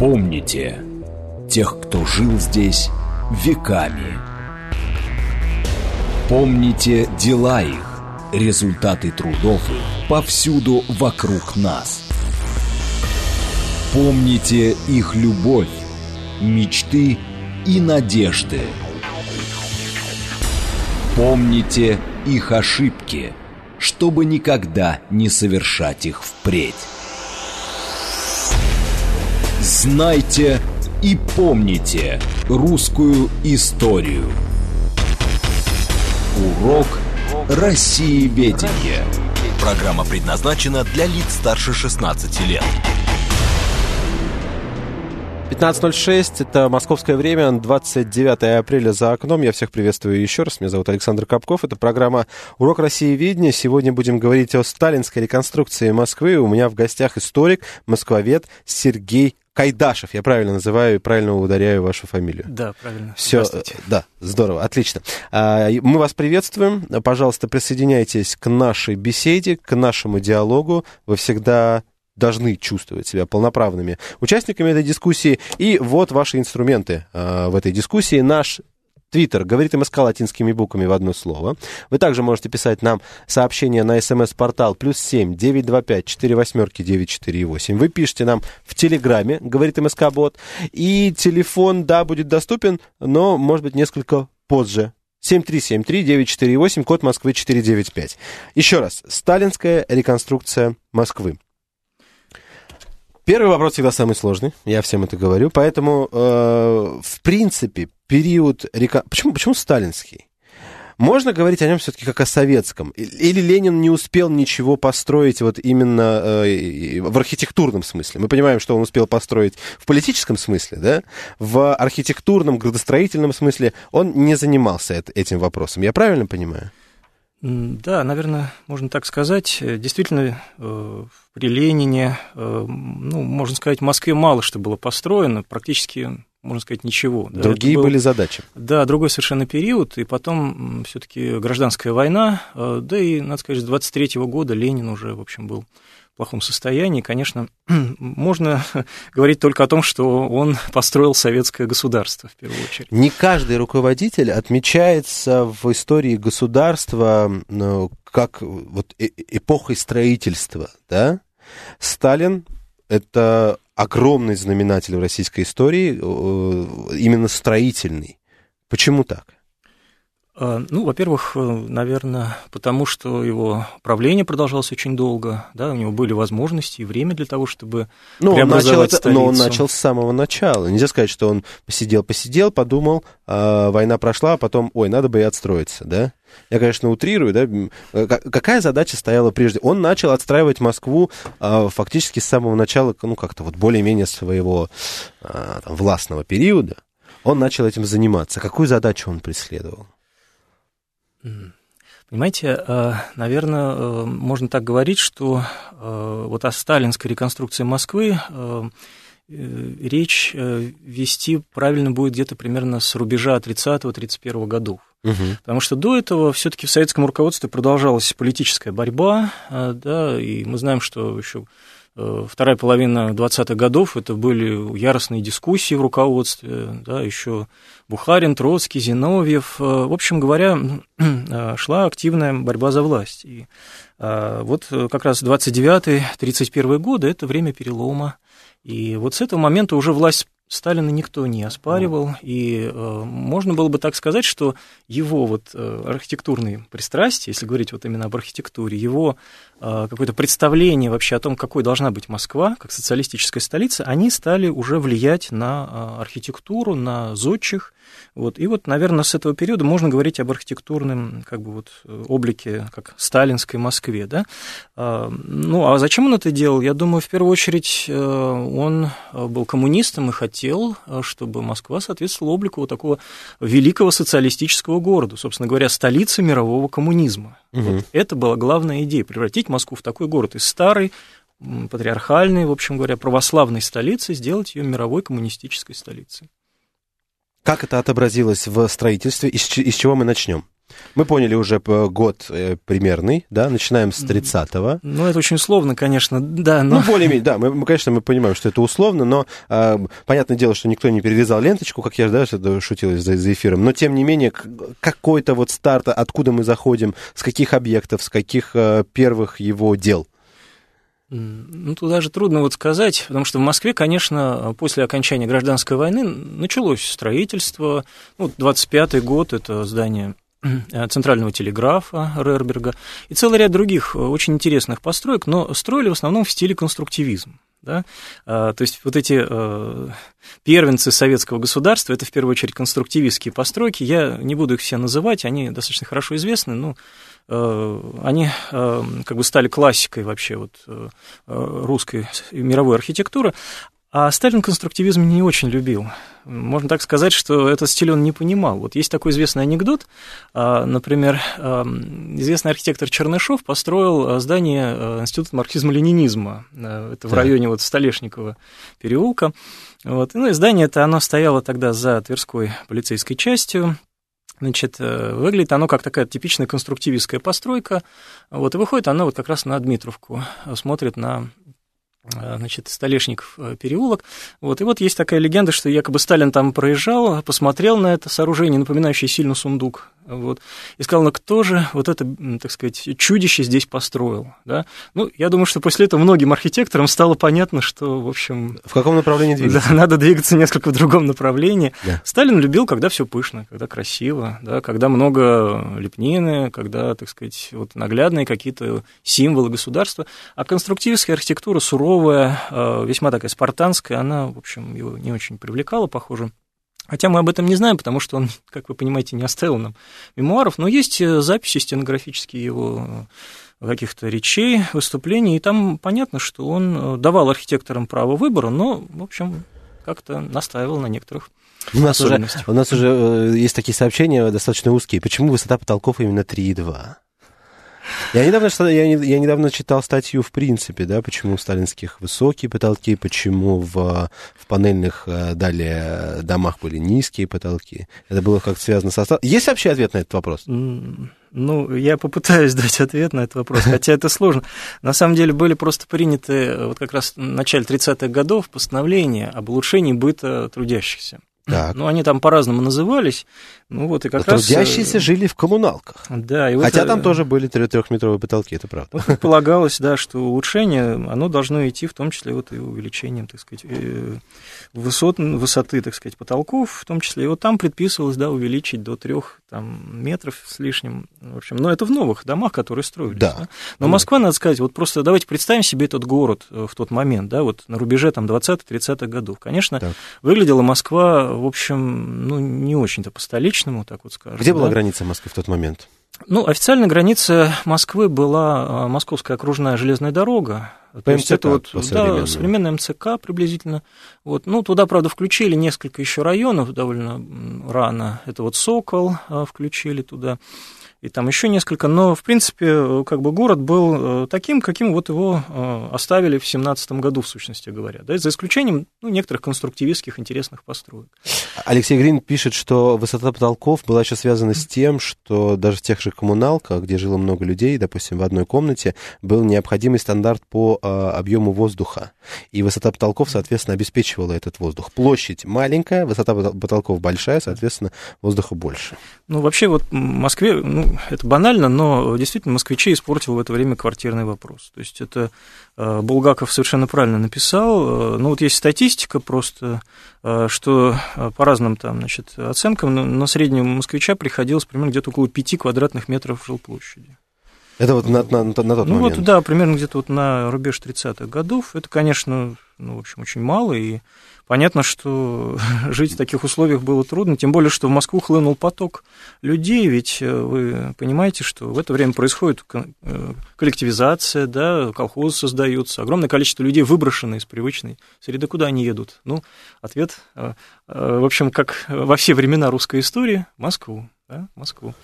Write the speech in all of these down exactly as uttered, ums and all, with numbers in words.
Помните тех, кто жил здесь веками. Помните дела их, результаты трудов их повсюду вокруг нас. Помните их любовь, мечты и надежды. Помните их ошибки, чтобы никогда не совершать их впредь. Знайте и помните русскую историю. Урок Россиеведения. Программа предназначена для лиц старше шестнадцати лет. пятнадцать ноль шесть, это московское время, двадцать девятое апреля за окном. Я всех приветствую еще раз. Меня зовут Александр Капков. Это программа «Урок Россиеведения». Сегодня будем говорить о сталинской реконструкции Москвы. У меня в гостях историк, москвовед Сергей Кайдашев. Я правильно называю и правильно ударяю вашу фамилию? Да, правильно. Все, да, здорово, отлично. Мы вас приветствуем. Пожалуйста, присоединяйтесь к нашей беседе, к нашему диалогу. Вы всегда должны чувствовать себя полноправными участниками этой дискуссии. И вот ваши инструменты в этой дискуссии. Наш Твиттер говорит МСК латинскими буквами в одно слово. Вы также можете писать нам сообщения на смс-портал плюс семь девятьсот двадцать пять четыре восьмерки девять четыре восемь. Вы пишите нам в Телеграме, говорит МСК-бот. И телефон, да, будет доступен, но, может быть, несколько позже. семь три семь три девять четыре восемь, код Москвы четыре девять пять. Еще раз. Сталинская реконструкция Москвы. Первый вопрос всегда самый сложный, я всем это говорю, поэтому, э, в принципе, период... Река... Почему, почему сталинский? Можно говорить о нем все-таки как о советском? Или Ленин не успел ничего построить вот именно э, в архитектурном смысле? Мы понимаем, что он успел построить в политическом смысле, да? В архитектурном, градостроительном смысле он не занимался этим вопросом. Я правильно понимаю? Да, наверное, можно так сказать. Действительно, при Ленине, ну, можно сказать, в Москве мало что было построено, практически, можно сказать, ничего. Другие был, были задачи. Да, другой совершенно период, и потом все-таки гражданская война, да и, надо сказать, с двадцать третьего года Ленин уже, в общем, был в плохом состоянии. Конечно, можно говорить только о том, что он построил советское государство, в первую очередь. Не каждый руководитель отмечается в истории государства, ну, как вот эпохой строительства, да? Сталин — это огромный знаменатель в российской истории, именно строительный. Почему так? Ну, во-первых, наверное, потому что его правление продолжалось очень долго, да, у него были возможности и время для того, чтобы ну, преобразовать он столицу. Но он начал с самого начала. Нельзя сказать, что он посидел-посидел, подумал, а война прошла, а потом, ой, надо бы и отстроиться, да? Я, конечно, утрирую, да? Какая задача стояла прежде? Он начал отстраивать Москву а, фактически с самого начала, ну, как-то вот более-менее своего а, там, властного периода. Он начал этим заниматься. Какую задачу он преследовал? Понимаете, наверное, можно так говорить, что вот о сталинской реконструкции Москвы речь вести правильно будет где-то примерно с рубежа тридцатого-тридцать первого годов. Угу. Потому что до этого все-таки в советском руководстве продолжалась политическая борьба, да, и мы знаем, что еще вторая половина двадцатых годов это были яростные дискуссии в руководстве, да, еще Бухарин, Троцкий, Зиновьев. В общем говоря, шла активная борьба за власть. И вот как раз двадцать девятый — тридцать первый годы – это время перелома. И вот с этого момента уже власть Сталина никто не оспаривал, и э, можно было бы так сказать, что его вот э, архитектурные пристрастия, если говорить вот именно об архитектуре, его э, какое-то представление вообще о том, какой должна быть Москва, как социалистическая столица, они стали уже влиять на э, архитектуру, на зодчих. Вот. И вот, наверное, с этого периода можно говорить об архитектурном как бы, вот, облике, как сталинской Москве. Да? Э, ну, а зачем он это делал? Я думаю, в первую очередь э, он был коммунистом и хотел, чтобы Москва соответствовала облику вот такого великого социалистического города, собственно говоря, столицы мирового коммунизма. Угу. Вот это была главная идея, превратить Москву в такой город из старой, патриархальной, в общем говоря, православной столицы, сделать ее мировой коммунистической столицей. Как это отобразилось в строительстве? Из, из чего мы начнем? Мы поняли уже год примерный, да, начинаем с тридцатого. Ну, это очень условно, конечно, да, но... Ну, более-менее, да, мы, конечно, мы понимаем, что это условно, но э, понятное дело, что никто не перерезал ленточку, как я же, да, шутил за, за эфиром, но, тем не менее, какой-то вот старт, откуда мы заходим, с каких объектов, с каких э, первых его дел? Ну, тут даже трудно вот сказать, потому что в Москве, конечно, после окончания гражданской войны началось строительство. Ну, двадцать пятый год, это здание Центрального телеграфа Рерберга и целый ряд других очень интересных построек, но строили в основном в стиле конструктивизм. Да? А, то есть вот эти а, первенцы советского государства, это в первую очередь конструктивистские постройки, я не буду их все называть, они достаточно хорошо известны, но а, они а, как бы стали классикой вообще вот, а, русской и мировой архитектуры. А Сталин конструктивизм не очень любил. Можно так сказать, что этот стиль он не понимал. Вот есть такой известный анекдот. Например, известный архитектор Чернышов построил здание Института марксизма-ленинизма. Это в районе вот Столешникова переулка. Вот. Ну, и здание это оно стояло тогда за Тверской полицейской частью. Значит, выглядит оно как такая типичная конструктивистская постройка. Вот, и выходит оно вот как раз на Дмитровку, смотрит на... значит, Столешников переулок. Вот. И вот есть такая легенда, что якобы Сталин там проезжал, посмотрел на это сооружение, напоминающее сильно сундук, вот, и сказал, ну кто же вот это, так сказать, чудище здесь построил, да? Ну, я думаю, что после этого многим архитекторам стало понятно, что, в общем... В каком направлении двигаться? Да, надо двигаться несколько в другом направлении. Да. Сталин любил, когда все пышно, когда красиво, да, когда много лепнины, когда, так сказать, вот наглядные какие-то символы государства, а конструктивистская архитектура суровая, весьма такая спартанская, она, в общем, его не очень привлекала, похоже. Хотя мы об этом не знаем, потому что он, как вы понимаете, не оставил нам мемуаров, но есть записи стенографические его каких-то речей, выступлений, и там понятно, что он давал архитекторам право выбора, но, в общем, как-то настаивал на некоторых у нас особенностях. Уже, у нас уже есть такие сообщения достаточно узкие. Почему высота потолков именно три и два? Я недавно, я, я недавно читал статью в принципе, да, почему у сталинских высокие потолки, почему в, в панельных далее домах были низкие потолки. Это было как-то связано со... Есть вообще ответ на этот вопрос? Ну, я попытаюсь дать ответ на этот вопрос, хотя это сложно. На самом деле были просто приняты вот как раз в начале тридцатых годов постановления об улучшении быта трудящихся. Так. Ну, они там по-разному назывались. Ну, вот и как Но раз... трудящиеся жили в коммуналках. Да, и вот... Хотя там тоже были трехметровые потолки, это правда. Вот предполагалось, да, что улучшение, оно должно идти в том числе вот и увеличением, так сказать, высот, высоты, так сказать, потолков, в том числе. И вот там предписывалось, да, увеличить до трех там, метров с лишним. В общем, но это в новых домах, которые строились. Да. Да? Но Москва, надо сказать, вот просто давайте представим себе этот город в тот момент, да, вот на рубеже там двадцатых-тридцатых годов. Конечно, так. Выглядела Москва, в общем, ну, не очень-то по-столичному, так вот скажем. Где была да? граница Москвы в тот момент? Ну, официальная граница Москвы была Московская окружная железная дорога. То есть это вот, да, современная эм цэ ка приблизительно. Вот. Ну, туда, правда, включили несколько еще районов довольно рано. Это вот Сокол включили туда. И там еще несколько, но, в принципе, как бы город был таким, каким вот его оставили в семнадцатом году, в сущности говоря, да, за исключением ну, некоторых конструктивистских интересных построек. Алексей Грин пишет, что высота потолков была еще связана с тем, что даже в тех же коммуналках, где жило много людей, допустим, в одной комнате, был необходимый стандарт по объему воздуха, и высота потолков, соответственно, обеспечивала этот воздух. Площадь маленькая, высота потолков большая, соответственно, воздуха больше. Ну, вообще, вот в Москве, ну, это банально, но действительно москвичей испортил в это время квартирный вопрос. То есть это Булгаков совершенно правильно написал. Ну, вот есть статистика просто, что по разным там, значит, оценкам на, на среднего москвича приходилось примерно где-то около пяти квадратных метров жилплощади. Это вот на, на, на тот ну, момент? Ну, вот, да, примерно где-то вот на рубеж тридцатых годов. Это, конечно, ну, в общем, очень мало, и понятно, что жить в таких условиях было трудно, тем более, что в Москву хлынул поток людей, ведь вы понимаете, что в это время происходит коллективизация, да, колхозы создаются, огромное количество людей выброшено из привычной среды. Куда они едут? Ну, ответ, в общем, как во все времена русской истории, в Москву, да, в Москву.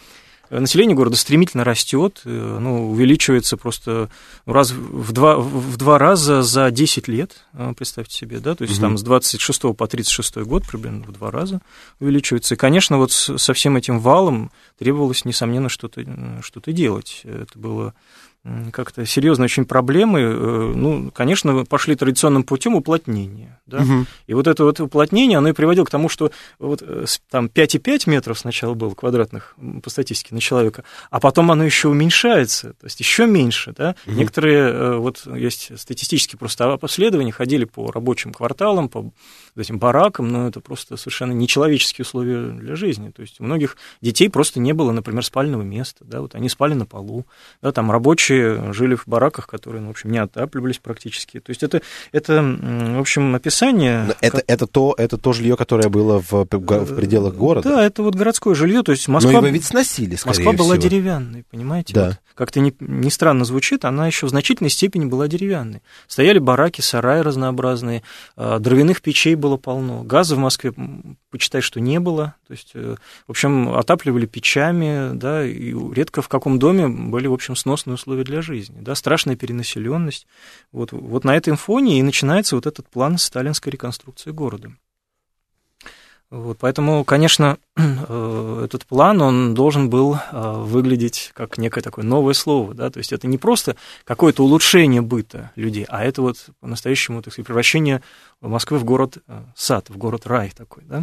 население города стремительно растет, ну, увеличивается просто раз в два, в два раза за десять лет, представьте себе, да, то есть угу. там с двадцать шестого по тридцать шестой год примерно в два раза увеличивается. И, конечно, вот со всем этим валом требовалось, несомненно, что-то, что-то делать. Это было как-то серьезные очень проблемы. Ну, конечно, пошли традиционным путем уплотнения. Да? Угу. И вот это вот уплотнение, оно и приводило к тому, что вот там пять и пять метров сначала было квадратных по статистике на человека, а потом оно еще уменьшается, то есть еще меньше. Да? Угу. Некоторые, вот есть статистические просто обследования, ходили по рабочим кварталам, по этим баракам, но это просто совершенно нечеловеческие условия для жизни. То есть у многих детей просто не было, например, спального места. Да? Вот они спали на полу, да, там рабочие жили в бараках, которые, ну, в общем, не отапливались практически. То есть это, это в общем, описание... Это, как... это, то, это то жилье, которое было в, в пределах города? Да, это вот городское жилье, то есть Москва... Но его ведь сносили, скорее Москва всего. была деревянной, понимаете? Да. Вот, как-то не, не странно звучит, она еще в значительной степени была деревянной. Стояли бараки, сараи разнообразные, дровяных печей было полно, газа в Москве, почитай, что не было. То есть, в общем, отапливали печами, да, и редко в каком доме были, в общем, сносные условия для жизни, да, страшная перенаселенность. Вот, вот на этом фоне и начинается вот этот план сталинской реконструкции города. Вот, поэтому, конечно, этот план, он должен был выглядеть как некое такое новое слово, да, то есть это не просто какое-то улучшение быта людей, а это вот по-настоящему, так сказать, превращение Москвы в город-сад, в город-рай такой, да.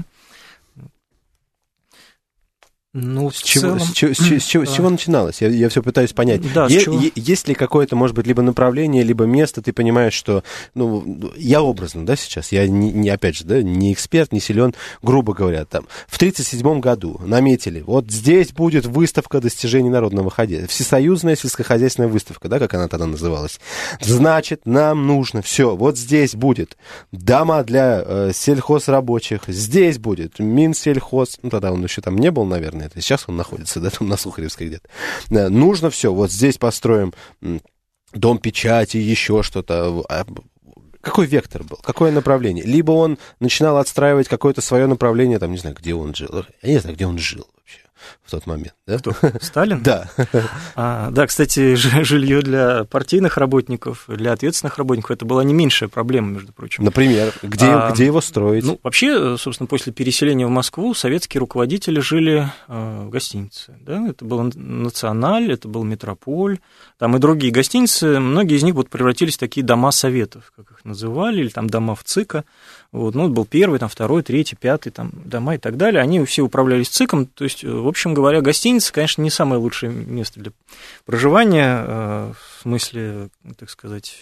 Ну, с, чего, целом... с, чего, с, чего, с, чего, с чего начиналось? Я, я все пытаюсь понять. Да, е- е- есть ли какое-то, может быть, либо направление, либо место, ты понимаешь, что... Ну, я образно, да, сейчас, я, не, не, опять же, да, не эксперт, не силен, грубо говоря, там, в тридцать седьмом году наметили, вот здесь будет выставка достижений народного хозяйства, всесоюзная сельскохозяйственная выставка, да, как она тогда называлась. Значит, нам нужно все, вот здесь будет дома для э, сельхозрабочих, здесь будет Минсельхоз, ну, тогда он еще там не был, наверное, это сейчас он находится, да, там на Сухаревской где-то. Нужно все, вот здесь построим дом печати, еще что-то. Какой вектор был? Какое направление? Либо он начинал отстраивать какое-то свое направление, там, не знаю, где он жил. Я не знаю, где он жил вообще в тот момент. Да? Кто? Сталин? Да. А, да, кстати, жилье для партийных работников, для ответственных работников, это была не меньшая проблема, между прочим. Например, где, а, где его строить? Ну, вообще, собственно, после переселения в Москву советские руководители жили в гостинице. Да? Это был «Националь», это был «Метрополь», там и другие гостиницы. Многие из них вот превратились в такие дома советов, как их называли, или там дома в ЦИКа. Вот, ну, был первый, там, второй, третий, пятый там, дома и так далее. Они все управлялись ЦИКом. То есть, в общем говоря, гостиница, конечно, не самое лучшее место для проживания, в смысле, так сказать,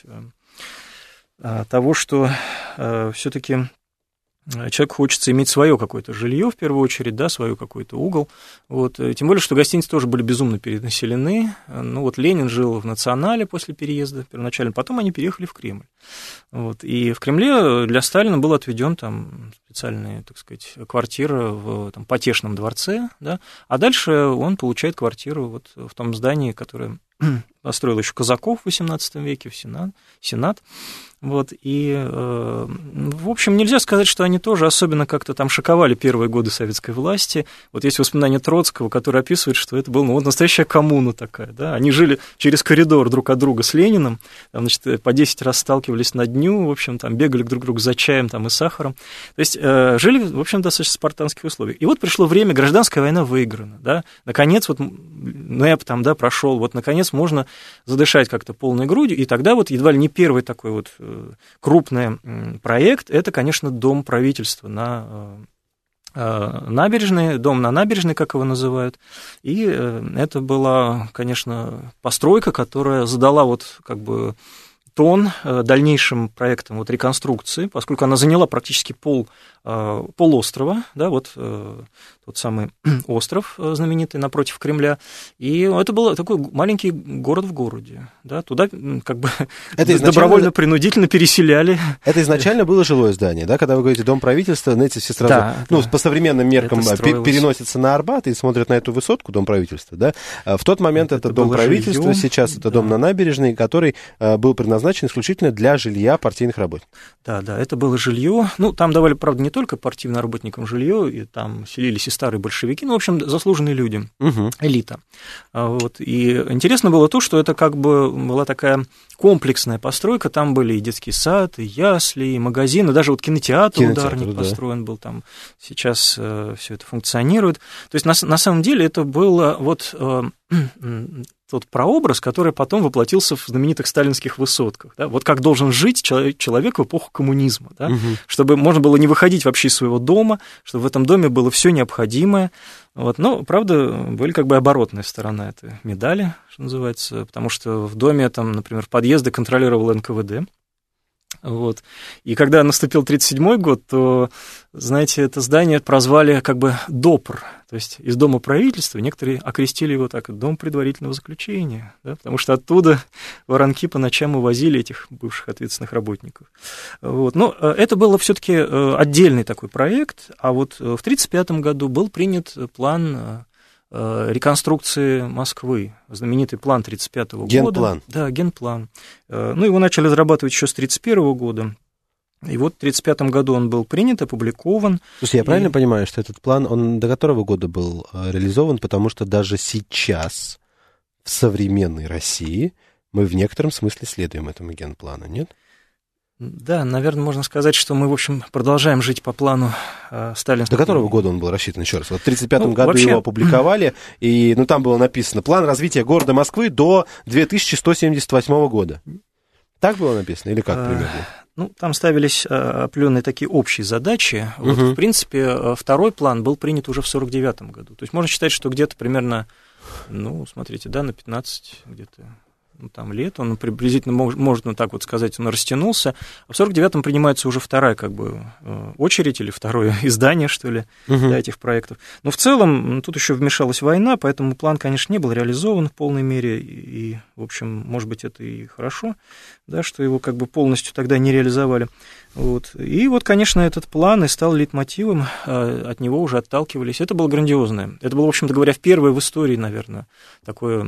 того, что все-таки человеку хочется иметь свое какое-то жилье, в первую очередь, да, свой какой-то угол. Вот. Тем более, что гостиницы тоже были безумно перенаселены. Ну, вот Ленин жил в «Национале» после переезда первоначально, потом они переехали в Кремль. Вот. И в Кремле для Сталина был отведен там специальная, так сказать, квартира в там, Потешном дворце, да, а дальше он получает квартиру вот в том здании, которое построил еще Казаков в восемнадцатом веке, в Сенат. Сенат. Вот, и, э, в общем, нельзя сказать, что они тоже особенно как-то там шоковали первые годы советской власти. Вот есть воспоминания Троцкого, который описывает, что это была ну, вот настоящая коммуна такая, да. Они жили через коридор друг от друга с Лениным, там, значит, по десять раз сталкивались на дню, в общем, там, бегали друг к другу за чаем там, и сахаром. То есть, э, жили, в общем, в достаточно спартанских условиях. И вот пришло время, гражданская война выиграна, да. Наконец, вот НЭП там, да, прошел, вот, наконец, можно задышать как-то полной грудью, и тогда вот едва ли не первый такой вот крупный проект, это, конечно, дом правительства на набережной, дом на набережной, как его называют, и это была, конечно, постройка, которая задала вот как бы тон дальнейшим проектам вот реконструкции, поскольку она заняла практически пол, полуострова, да, вот тот самый остров знаменитый напротив Кремля, и это был такой маленький город в городе, да, туда как бы это добровольно-принудительно переселяли. Это изначально было жилое здание, да, когда вы говорите дом правительства, знаете, все сразу, да, ну, да. По современным меркам переносятся на Арбат и смотрят на эту высотку, дом правительства, да, в тот момент это, это дом правительства, жилье, сейчас это да. дом на набережной, который был предназначен предназначен исключительно для жилья партийных работников. Да, да, это было жилье. Ну, там давали, правда, не только партийным работникам жилье, и там селились и старые большевики, ну, в общем, заслуженные люди, угу. элита. Вот. И интересно было то, что это как бы была такая комплексная постройка, там были и детский сад, и ясли, и магазины, даже вот кинотеатр, кинотеатр ударник да. построен был там, сейчас э, все это функционирует. То есть, на, на самом деле, это было вот... Э, тот прообраз, который потом воплотился в знаменитых сталинских высотках. Да? Вот как должен жить человек, человек в эпоху коммунизма, да? Угу. Чтобы можно было не выходить вообще из своего дома, чтобы в этом доме было все необходимое. Вот. Но, правда, были как бы оборотная сторона этой медали, что называется, потому что в доме, там, например, подъезды контролировал эн ка вэ дэ. Вот. И когда наступил тридцать седьмой год, то, знаете, это здание прозвали как бы ДОПР, то есть из Дома правительства, некоторые окрестили его так, Дом предварительного заключения, да, потому что оттуда воронки по ночам увозили этих бывших ответственных работников. Вот. Но это был все-таки отдельный такой проект, а вот в тридцать пятом году был принят план реконструкции Москвы, знаменитый план тридцать пятого года. Генплан. Да, генплан. Ну, его начали разрабатывать еще с тридцать первого года, и вот в тридцать пятом году он был принят, опубликован. Слушай, я и... правильно понимаю, что этот план, он до которого года был реализован, потому что даже сейчас в современной России мы в некотором смысле следуем этому генплану, нет? Да, наверное, можно сказать, что мы, в общем, продолжаем жить по плану э, сталинского. До которого года он был рассчитан, еще раз? Вот в тридцать пятом ну, году вообще... его опубликовали, и ну, там было написано «План развития города Москвы до две тысячи сто семьдесят восьмого года». Так было написано или как примерно? Ну, там ставились определенные такие общие задачи. Вот, угу. В принципе, второй план был принят уже в сорок девятом году. То есть можно считать, что где-то примерно, ну, смотрите, да, на пятнадцать где-то... Ну, там лет, он приблизительно, можно так вот сказать, он растянулся, а в сорок девятом принимается уже вторая как бы очередь или второе издание, что ли, угу. для этих проектов. Но в целом тут еще вмешалась война, поэтому план, конечно, не был реализован в полной мере, и, в общем, может быть, это и хорошо, да, что его как бы полностью тогда не реализовали. Вот. И вот, конечно, этот план и стал лейтмотивом, от него уже отталкивались. Это было грандиозное. Это было, в общем-то говоря, впервые в истории, наверное, такое...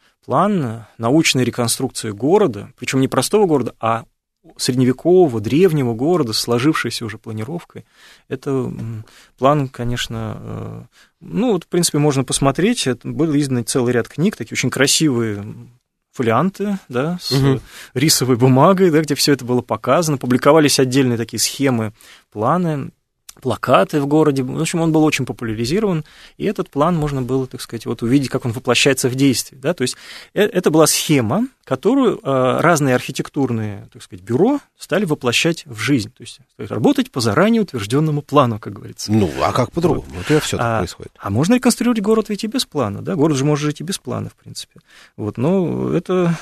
план научной реконструкции города, причем не простого города, а средневекового, древнего города с сложившейся уже планировкой. Это план, конечно, ну, вот, в принципе, можно посмотреть, это был издан целый ряд книг, такие очень красивые фолианты, да, с угу. рисовой бумагой, да, где все это было показано, публиковались отдельные такие схемы, планы, плакаты в городе. В общем, он был очень популяризирован, и этот план можно было, так сказать, вот увидеть, как он воплощается в действие. Да? То есть это была схема, которую разные архитектурные, так сказать, бюро стали воплощать в жизнь. То есть работать по заранее утвержденному плану, как говорится. Ну, а как по-другому? Вот, вот все так а, происходит. А можно реконструировать город ведь и без плана. Да? Город же может жить и без плана, в принципе. Вот, но это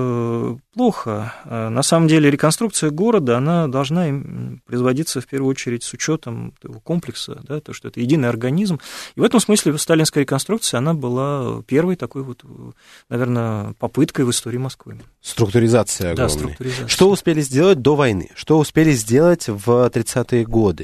э, плохо. На самом деле реконструкция города, она должна производиться в первую очередь с учетом его комплекса, да, то, что это единый организм. И в этом смысле сталинская реконструкция, она была первой такой вот, наверное, попыткой в истории Москвы. Структуризация огромная. Да, структуризация. Что успели сделать до войны? Что успели сделать в тридцатые годы?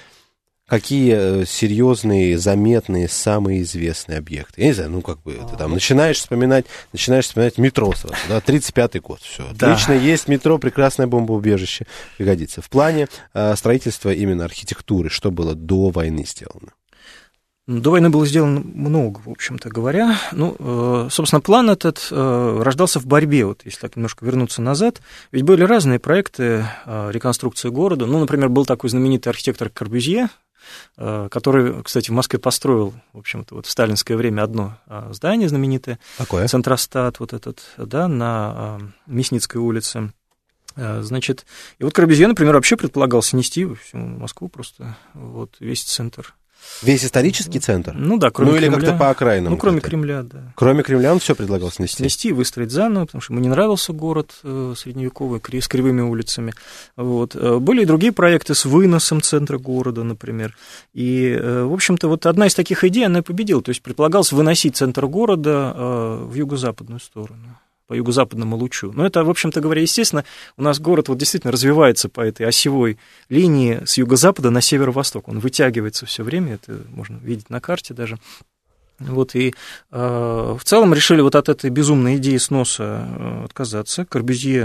Какие серьезные, заметные, самые известные объекты? Я не знаю, ну, как бы, ты там начинаешь вспоминать, начинаешь вспоминать метро сразу, да, тридцать пятый год, все, да. Отлично, есть метро, прекрасное бомбоубежище, пригодится. В плане э, строительства именно архитектуры, что было до войны сделано? До войны было сделано много, в общем-то говоря. Ну, собственно, план этот рождался в борьбе, вот если так немножко вернуться назад. Ведь были разные проекты реконструкции города. Ну, например, был такой знаменитый архитектор Корбюзье, который, кстати, в Москве построил, в общем-то, вот в сталинское время одно здание знаменитое. Какое? Центростат, вот этот, да, на Мясницкой улице. Значит, и вот Корбюзье, например, вообще предполагал снести всю Москву просто, вот, весь центр. Весь исторический центр? Ну да, кроме ну, Кремля. Ну или как-то по окраинам? Ну, кроме это. Кремля, да. Кроме Кремля он все предлагал снести? Снести, выстроить заново, потому что ему не нравился город средневековый, с кривыми улицами. Вот. Были и другие проекты с выносом центра города, например. И, в общем-то, вот одна из таких идей, она и победила. То есть предполагалось выносить центр города в юго-западную сторону, по юго-западному лучу. Но это, в общем-то говоря, естественно, у нас город вот действительно развивается по этой осевой линии с юго-запада на северо-восток. Он вытягивается все время, это можно видеть на карте даже. Вот, и э, в целом решили вот от этой безумной идеи сноса отказаться. Корбюзье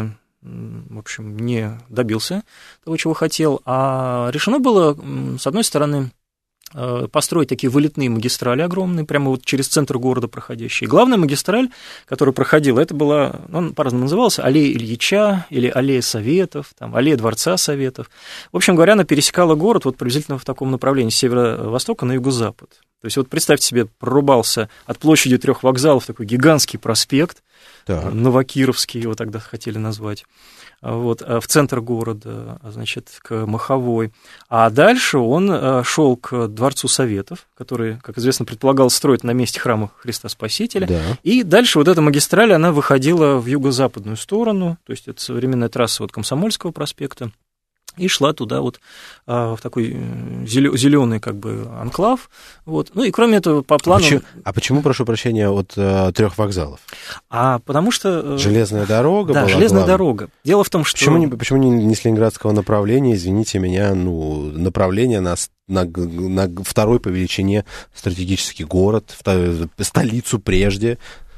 в общем, не добился того, чего хотел, а решено было, с одной стороны, построить такие вылетные магистрали огромные, прямо вот через центр города проходящие. Главная магистраль, которая проходила, это была, он по-разному назывался, аллея Ильича или аллея Советов, там, аллея Дворца Советов. В общем говоря, она пересекала город вот приблизительно в таком направлении, с северо-востока на юго-запад. То есть вот представьте себе, прорубался от площади трех вокзалов такой гигантский проспект, так. Новокировский его тогда хотели назвать, вот, в центр города, значит, к Маховой. А дальше он шел к Дворцу Советов, который, как известно, предполагалось строить на месте храма Христа Спасителя. Да. И дальше вот эта магистраль, она выходила в юго-западную сторону, то есть это современная трасса вот Комсомольского проспекта, и шла туда вот а, в такой зеленый как бы анклав. Вот. Ну и кроме этого, по плану... А почему, а почему прошу прощения, от а, трех вокзалов? А потому что... Железная дорога да, была железная главной. дорога. Дело в том, что... Почему не, почему не, не с ленинградского направления, извините меня, ну, направление на, на, на второй по величине стратегический город, в, столицу прежде...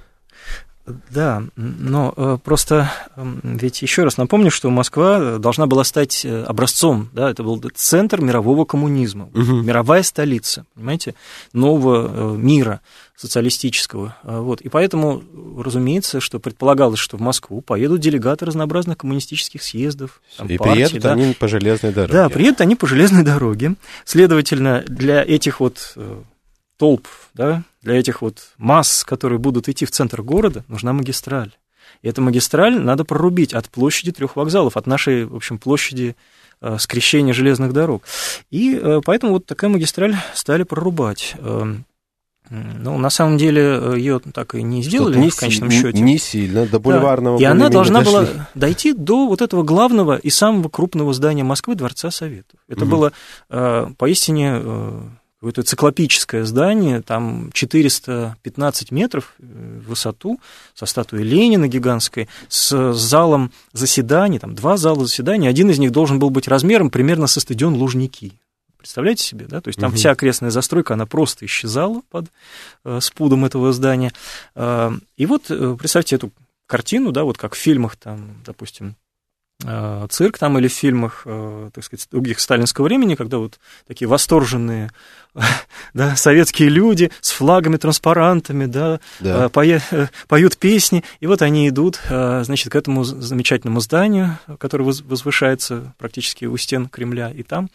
Да, но э, просто э, ведь еще раз напомню, что Москва должна была стать образцом, да, это был центр мирового коммунизма, угу. Мировая столица, понимаете, нового э, мира социалистического, вот, и поэтому, разумеется, что предполагалось, что в Москву поедут делегаты разнообразных коммунистических съездов, там, и партий, приедут да. они по железной дороге. Да, приедут они по железной дороге, следовательно, для этих вот... толп, да, для этих вот масс, которые будут идти в центр города, нужна магистраль. И эту магистраль надо прорубить от площади трех вокзалов, от нашей, в общем, площади э, скрещения железных дорог. И э, поэтому вот такая магистраль стали прорубать. Э, ну, на самом деле, ее так и не сделали не в конечном си- счете. Не сильно, до бульварного. Да. И она должна дошли. была дойти до вот этого главного и самого крупного здания Москвы, Дворца Советов. Это угу. было э, поистине... Э, какое-то циклопическое здание, там четыреста пятнадцать метров в высоту, со статуей Ленина гигантской, с залом заседаний, там два зала заседаний, один из них должен был быть размером примерно со стадион Лужники. Представляете себе, да? То есть там угу. вся окрестная застройка, она просто исчезала под э, спудом этого здания. Э, и вот э, представьте эту картину, да, вот как в фильмах, там, допустим, цирк там или в фильмах, так сказать, других сталинского времени, когда вот такие восторженные, да, советские люди с флагами, транспарантами, да, да. Пое- поют песни, и вот они идут, значит, к этому замечательному зданию, которое возвышается практически у стен Кремля, и там,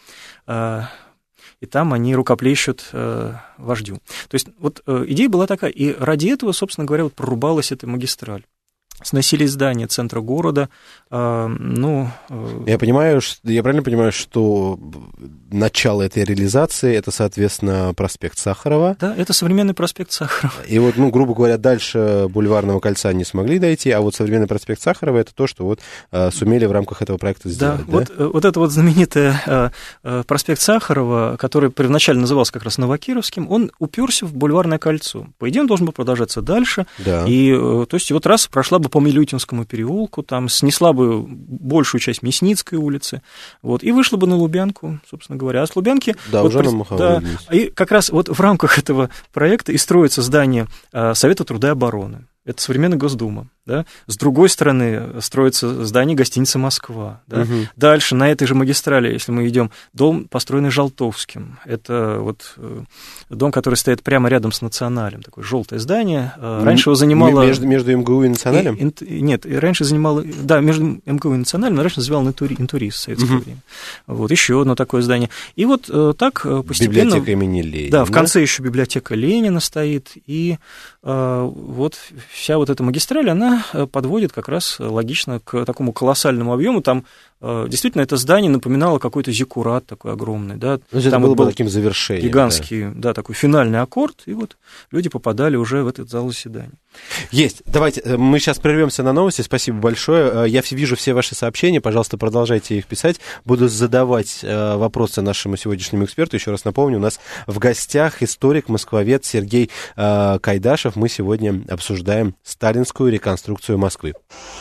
и там они рукоплещут вождю. То есть вот идея была такая, и ради этого, собственно говоря, вот прорубалась эта магистраль. Сносили здания центра города, э, ну... Э... Я понимаю, я правильно понимаю, что начало этой реализации, это, соответственно, проспект Сахарова? Да, это современный проспект Сахарова. И вот, ну, грубо говоря, дальше Бульварного кольца не смогли дойти, а вот современный проспект Сахарова, это то, что вот э, сумели в рамках этого проекта сделать, да? Да, вот, э, вот это вот знаменитый э, э, проспект Сахарова, который первоначально назывался как раз Новокировским, он уперся в Бульварное кольцо. По идее, он должен был продолжаться дальше, да. И, э, то есть, вот раз прошла бы по Милютинскому переулку, там снесла бы большую часть Мясницкой улицы, вот, и вышла бы на Лубянку, собственно говоря. А с Лубянки... Да, вот, уже на Маховой. Да, и как раз вот в рамках этого проекта и строится здание Совета труда и обороны. Это современная Госдума, да? С другой стороны строится здание гостиницы «Москва», да? Угу. Дальше на этой же магистрали, если мы идем, дом, построенный Жолтовским, это вот дом, который стоит прямо рядом с Националем, такое желтое здание, раньше его занимало... Между, между МГУ и Националем? И, и, нет, раньше занимало, да, между МГУ и Националем, но раньше называл Интурист в советское угу. время. Вот, еще одно такое здание. И вот так постепенно... Библиотека имени Ленина. Да, в конце еще библиотека Ленина стоит, и вот вся вот эта магистраль, она подводит как раз логично к такому колоссальному объему. Там действительно это здание напоминало какой-то зиккурат такой огромный. Да? Ну, там было бы таким завершением. Гигантский, да. да, такой финальный аккорд, и вот люди попадали уже в этот зал заседаний. Есть. Давайте, мы сейчас прервемся на новости. Спасибо большое. Я вижу все ваши сообщения. Пожалуйста, продолжайте их писать. Буду задавать вопросы нашему сегодняшнему эксперту. Еще раз напомню, у нас в гостях историк, москвовед Сергей Кайдашев. Мы сегодня обсуждаем сталинскую реконструкцию Москвы.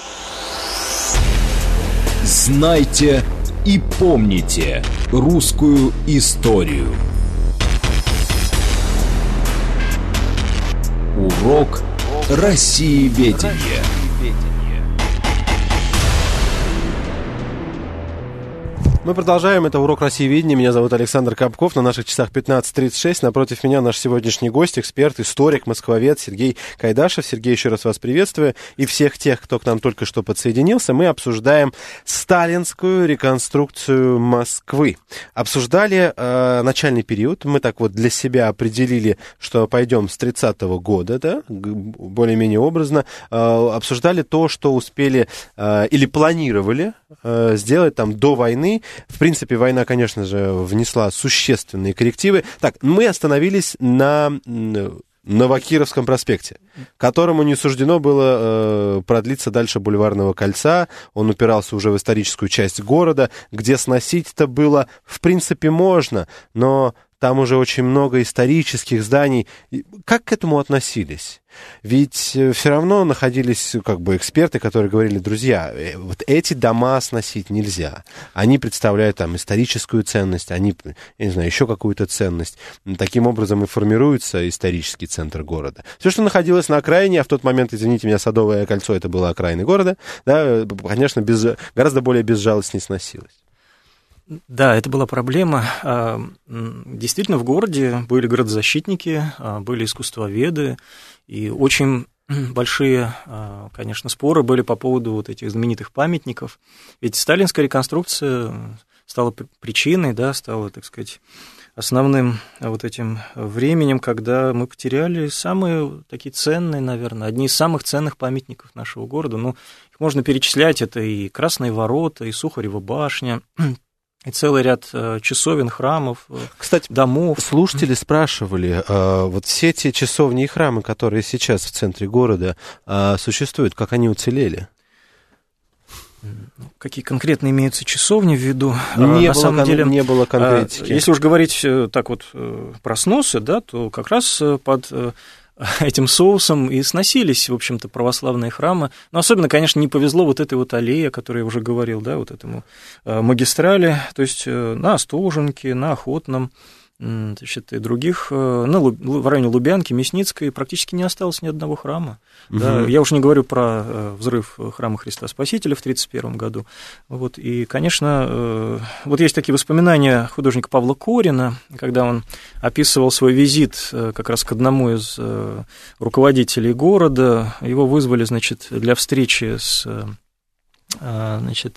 Знайте и помните русскую историю. Урок Россиеведения. Мы продолжаем. Это урок Россиеведения. Меня зовут Александр Капков. На наших часах пятнадцать тридцать шесть. Напротив меня наш сегодняшний гость, эксперт, историк, москвовед Сергей Кайдашев. Сергей, еще раз вас приветствую. И всех тех, кто к нам только что подсоединился. Мы обсуждаем сталинскую реконструкцию Москвы. Обсуждали э, начальный период. Мы так вот для себя определили, что пойдем с тридцатого года, да, более-менее образно. Э, обсуждали то, что успели э, или планировали э, сделать там до войны. В принципе, война, конечно же, внесла существенные коррективы. Так, мы остановились на Новокировском проспекте, которому не суждено было э, продлиться дальше Бульварного кольца. Он упирался уже в историческую часть города, где сносить-то было, в принципе, можно, но там уже очень много исторических зданий. Как к этому относились? Ведь все равно находились как бы эксперты, которые говорили: друзья, вот эти дома сносить нельзя. Они представляют там историческую ценность, они, я не знаю, еще какую-то ценность. Таким образом и формируется исторический центр города. Все, что находилось на окраине, а в тот момент, извините меня, Садовое кольцо, это было окраины города, да, конечно, без, гораздо более безжалостнее сносилось. Да, это была проблема. Действительно, в городе были градозащитники, были искусствоведы, и очень большие, конечно, споры были по поводу вот этих знаменитых памятников. Ведь сталинская реконструкция стала причиной, да, стала, так сказать, основным вот этим временем, когда мы потеряли самые такие ценные, наверное, одни из самых ценных памятников нашего города. Ну, их можно перечислять, это и Красные ворота, и Сухарева башня, и целый ряд часовен, храмов, кстати, домов. Слушатели спрашивали, вот все те часовни и храмы, которые сейчас в центре города существуют, как они уцелели? Какие конкретно имеются часовни в виду? Не, На было, самом деле, не было конкретики. Если уж говорить так вот про сносы, да, то как раз под этим соусом и сносились, в общем-то, православные храмы. Но особенно, конечно, не повезло вот этой вот аллее, о которой я уже говорил, да, вот этому магистрали, то есть на Остоженке, на Охотном, значит, и других, ну, в районе Лубянки, Мясницкой практически не осталось ни одного храма. Угу. Да, я уже не говорю про взрыв храма Христа Спасителя в тридцать первом году. Вот, и, конечно, вот есть такие воспоминания художника Павла Корина, когда он описывал свой визит как раз к одному из руководителей города. Его вызвали, значит, для встречи с, значит,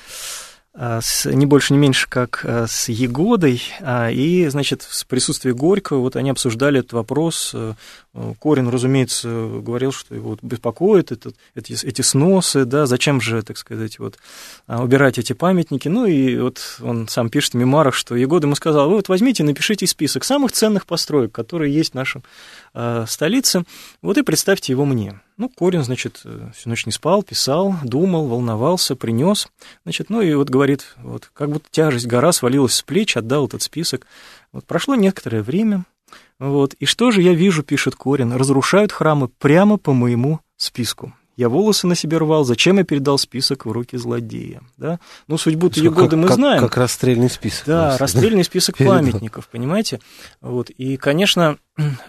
с, не больше, не меньше, как с Егодой, и, значит, в присутствии Горького вот они обсуждали этот вопрос. Корин, разумеется, говорил, что его беспокоит этот, эти, эти сносы, да, зачем же, так сказать, вот, убирать эти памятники. Ну, и вот он сам пишет в мемуарах, что Егода ему сказал: вы вот возьмите и напишите список самых ценных построек, которые есть в нашем э, столице, вот и представьте его мне. Ну, Корин, значит, всю ночь не спал, писал, думал, волновался, принес, значит, ну и вот говорит, вот, как будто тяжесть, гора свалилась с плеч, отдал этот список. Вот прошло некоторое время, вот, и что же я вижу, пишет Корин, разрушают храмы прямо по моему списку. Я волосы на себе рвал, зачем я передал список в руки злодея, да? Ну, судьбу-то Егоды мы как, знаем. Как расстрельный список. Да, просто, расстрельный да? список памятников, понимаете? Вот, и, конечно,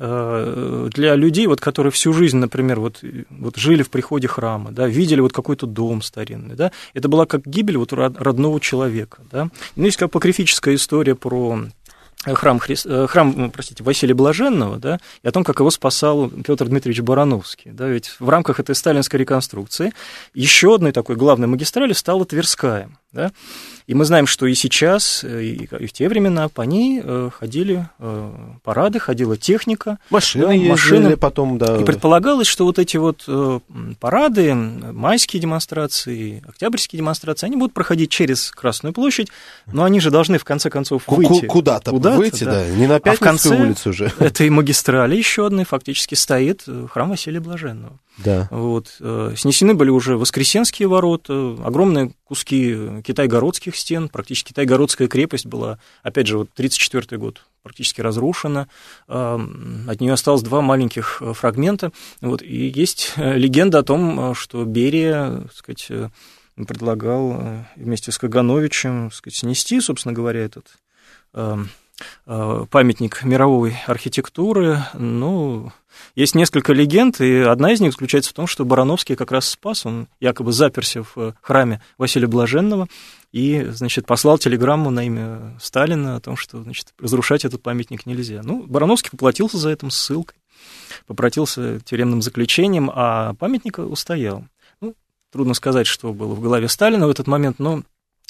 для людей, вот, которые всю жизнь, например, вот, вот жили в приходе храма, да, видели вот какой-то дом старинный, да, это была как гибель вот родного человека, да. Ну, есть апокрифическая история про храм, Хри... храм, простите, Василия Блаженного, да, и о том, как его спасал Петр Дмитриевич Барановский. Да, ведь в рамках этой сталинской реконструкции еще одной такой главной магистралью стала Тверская. Да, и мы знаем, что и сейчас, и в те времена по ней ходили парады, ходила техника. Машины да, ездили машины. Потом, да. И предполагалось, что вот эти вот парады, майские демонстрации, октябрьские демонстрации, они будут проходить через Красную площадь, но они же должны в конце концов выйти. Куда-то, куда-то выйти, да. да. Не на Пятницкую а улицу уже. Этой магистрали еще одной фактически стоит храм Василия Блаженного. Да. Вот. Снесены были уже Воскресенские ворота, огромные куски китайгородских стен, практически Китайгородская крепость была, опять же, вот тридцать четвёртый год, практически разрушена, от нее осталось два маленьких фрагмента, вот. И есть легенда о том, что Берия, так сказать, предлагал вместе с Кагановичем, так сказать, снести, собственно говоря, этот памятник мировой архитектуры. Ну, есть несколько легенд, и одна из них заключается в том, что Барановский как раз спас, он якобы заперся в храме Василия Блаженного и, значит, послал телеграмму на имя Сталина о том, что, значит, разрушать этот памятник нельзя. Ну, Барановский поплатился за это ссылкой, попротился тюремным заключением, а памятник устоял. Ну, трудно сказать, что было в голове Сталина в этот момент, но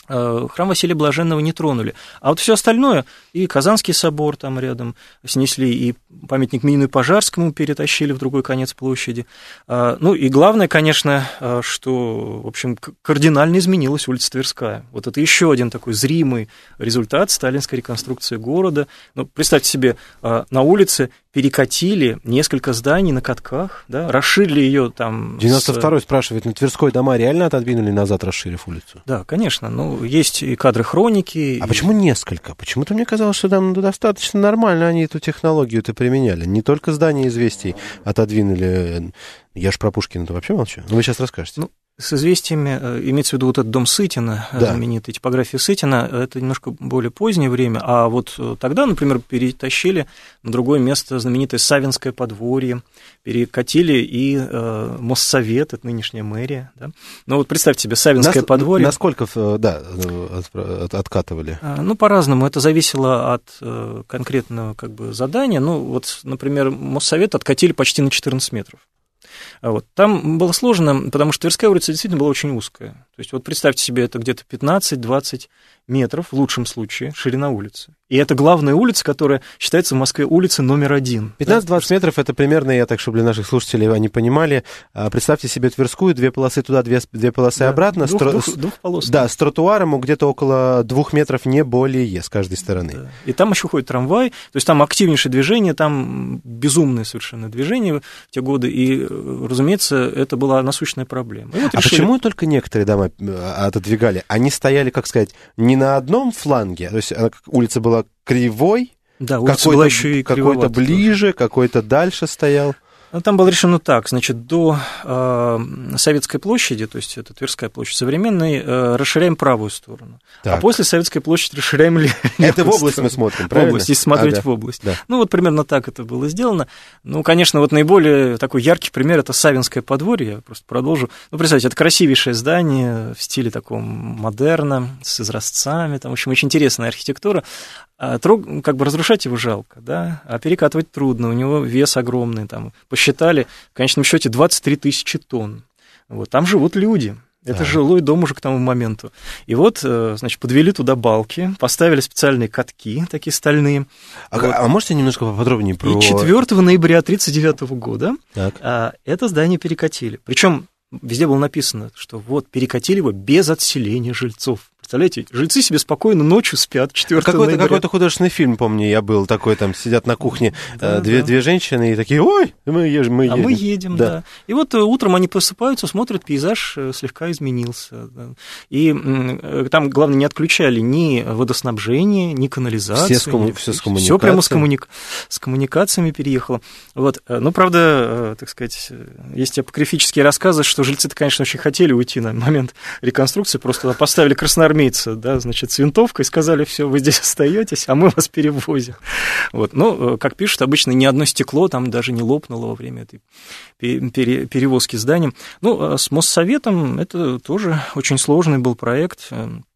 храм Василия Блаженного не тронули. А вот все остальное, и Казанский собор там рядом снесли, и памятник Минину Пожарскому перетащили в другой конец площади. Ну и главное, конечно, что, в общем, кардинально изменилась улица Тверская. Вот это еще один такой зримый результат сталинской реконструкции города. Ну, представьте себе, на улице перекатили несколько зданий на катках, да, расширили ее там... девяносто второй с... спрашивает, на Тверской дома реально отодвинули назад, расширив улицу? Да, конечно, ну, есть и кадры хроники. А и... почему несколько? Почему-то мне казалось, что там достаточно нормально они эту технологию-то применяли. Не только здание «Известий» отодвинули. Я ж про Пушкина-то вообще молчу. Ну, вы сейчас расскажете. Ну, с «Известиями» имеется в виду вот этот дом Сытина, да. знаменитый, типография Сытина, это немножко более позднее время, а вот тогда, например, перетащили на другое место знаменитое Савинское подворье, перекатили и э, Моссовет, это нынешняя мэрия, да? Ну вот представьте себе, Савинское Нас, подворье. Насколько, да, от, от, откатывали? Ну, по-разному, это зависело от э, конкретного как бы задания, ну вот, например, Моссовет откатили почти на четырнадцать метров. Вот. Там было сложно, потому что Тверская улица действительно была очень узкая. То есть вот представьте себе, это где-то пятнадцать-двадцать метров, в лучшем случае, ширина улицы. И это главная улица, которая считается в Москве улицей номер один. пятнадцать-двадцать да? метров, это примерно, я так, чтобы для наших слушателей они понимали, представьте себе Тверскую, две полосы туда, две, две полосы да, обратно. Двух, с, двух, двух полос. Да, с тротуаром где-то около двух метров, не более, с каждой стороны. Да. И там еще ходит трамвай, то есть там активнейшее движение, там безумное совершенно движение в те годы, и, разумеется, это была насущная проблема. Вот а решили... почему только некоторые дома отодвигали? Они стояли, как сказать, не на одном фланге, то есть улица была кривой, да, улица была еще и какой-то ближе, какой-то дальше стоял. Там было решено так, значит, до э, Советской площади, то есть это Тверская площадь современной, э, расширяем правую сторону, так. А после Советской площади расширяем левую сторону. Это в область мы смотрим, правильно? В область, если смотреть ага. в область. Да. Ну, вот примерно так это было сделано. Ну, конечно, вот наиболее такой яркий пример – это Савинское подворье, я просто продолжу. Ну, представьте, это красивейшее здание в стиле таком модерна, с изразцами, там, в общем, очень интересная архитектура. А, как бы разрушать его жалко, да, а перекатывать трудно, у него вес огромный, там, посчитали, в конечном счете, двадцать три тысячи тонн. Вот, там живут люди, это а. жилой дом уже к тому моменту. И вот, значит, подвели туда балки, поставили специальные катки, такие стальные. А, вот. а можете немножко поподробнее про... И четвёртого ноября тысяча девятьсот тридцать девятого года а, это здание перекатили. Причем везде было написано, что вот перекатили его без отселения жильцов. Представляете, жильцы себе спокойно ночью спят четвёртого какой-то, ноября. Какой-то художественный фильм, помню, я был такой, там сидят на кухне да, две, да. две женщины и такие, ой, мы, едем, мы а едем. мы едем, да. да. И вот утром они просыпаются, смотрят, пейзаж слегка изменился. Да. И там, главное, не отключали ни водоснабжение, ни канализацию. Все, с кому... все с коммуникацией. Все прямо с, коммуник... с коммуникациями переехало. Вот. Ну, правда, так сказать, есть апокрифические рассказы, что жильцы-то, конечно, очень хотели уйти на момент реконструкции, просто поставили красноармейцев, да, значит, с винтовкой, сказали, все, вы здесь остаетесь, а мы вас перевозим. Вот. Ну, как пишут, обычно ни одно стекло там даже не лопнуло во время этой пере- перевозки зданий. Ну, с Моссоветом это тоже очень сложный был проект.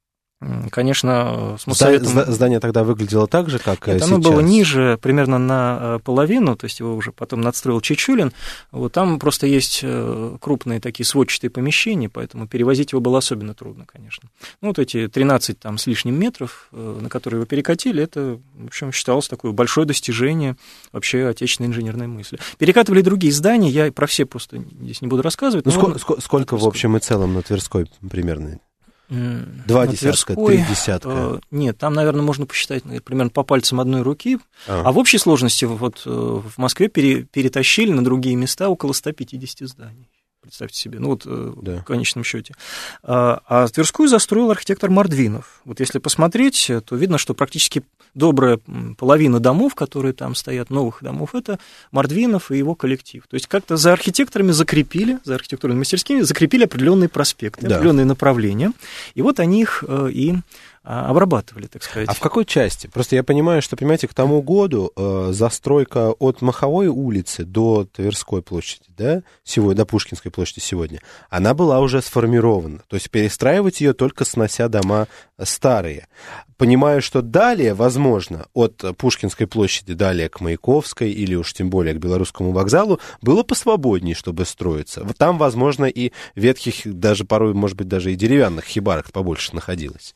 Конечно, с Моссоветом... Здание тогда выглядело так же, как Нет, сейчас? Оно было ниже, примерно на половину, то есть его уже потом надстроил Чечулин. Вот там просто есть крупные такие сводчатые помещения, поэтому перевозить его было особенно трудно, конечно. Ну, вот эти тринадцать там с лишним метров, на которые его перекатили, это, в общем, считалось такое большое достижение вообще отечественной инженерной мысли. Перекатывали другие здания, я про все просто здесь не буду рассказывать. Ну, сколько, он... сколько в общем и целом на Тверской примерно? Два десятка, три десятка. Э, нет, там, наверное, можно посчитать примерно по пальцам одной руки. А, а в общей сложности вот в Москве пере, перетащили на другие места около ста пятидесяти зданий. Представьте себе, ну вот да. в конечном счете. А, а Тверскую застроил архитектор Мордвинов. Вот если посмотреть, то видно, что практически добрая половина домов, которые там стоят, новых домов, это Мордвинов и его коллектив. То есть как-то за архитекторами закрепили, за архитектурными мастерскими закрепили определенные проспекты, да. определенные направления. И вот они их и обрабатывали, так сказать. А в какой части? Просто я понимаю, что, понимаете, к тому году э, застройка от Маховой улицы до Тверской площади, да, сегодня, до Пушкинской площади сегодня, она была уже сформирована. То есть перестраивать ее только снося дома старые. Понимаю, что далее, возможно, от Пушкинской площади далее к Маяковской или уж тем более к Белорусскому вокзалу было посвободнее, чтобы строиться. Там, возможно, и ветхих, даже порой, может быть, даже и деревянных хибарок побольше находилось.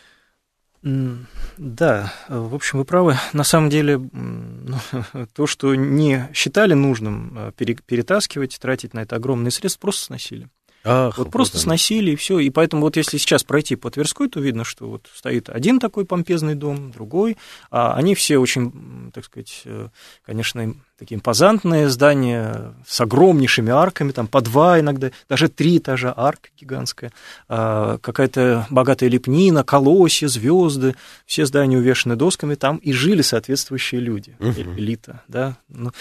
Да, в общем, вы правы. На самом деле, ну, то, что не считали нужным перетаскивать, тратить на это огромные средства, просто сносили. Ах, вот просто вот сносили, и все. И поэтому вот если сейчас пройти по Тверской, то видно, что вот стоит один такой помпезный дом, другой. А они все очень, так сказать, конечно, такие импозантные здания с огромнейшими арками, там по два иногда, даже три этажа арка гигантская, какая-то богатая лепнина, колосья, звезды, все здания увешаны досками, там и жили соответствующие люди, uh-huh. элита, да.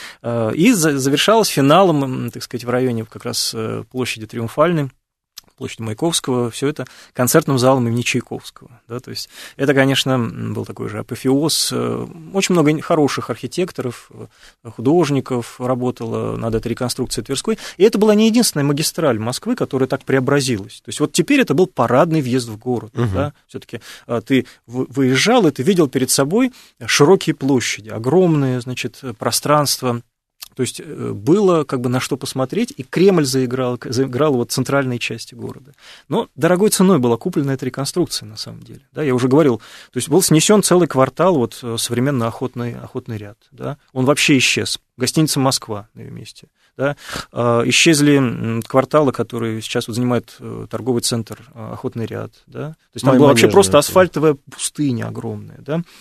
И завершалось финалом, так сказать, в районе как раз площади Триумфальной, площади Маяковского, все это концертным залом имени Чайковского. Да, то есть это, конечно, был такой же апофеоз. Очень много хороших архитекторов, художников работало над этой реконструкцией Тверской. И это была не единственная магистраль Москвы, которая так преобразилась. То есть вот теперь это был парадный въезд в город. Угу. Да? Все-таки ты выезжал, и ты видел перед собой широкие площади, огромные, значит, пространства. То есть было как бы на что посмотреть, и Кремль заиграл, заиграл вот в центральной части города. Но дорогой ценой была куплена эта реконструкция, на самом деле. Да, я уже говорил, то есть был снесен целый квартал, вот современный охотный, охотный ряд. Да, он вообще исчез. Гостиница «Москва» на ее месте. Да, исчезли кварталы, которые сейчас вот занимает торговый центр «Охотный ряд». Да. То есть там Мой была вообще просто асфальтовая пустыня огромная.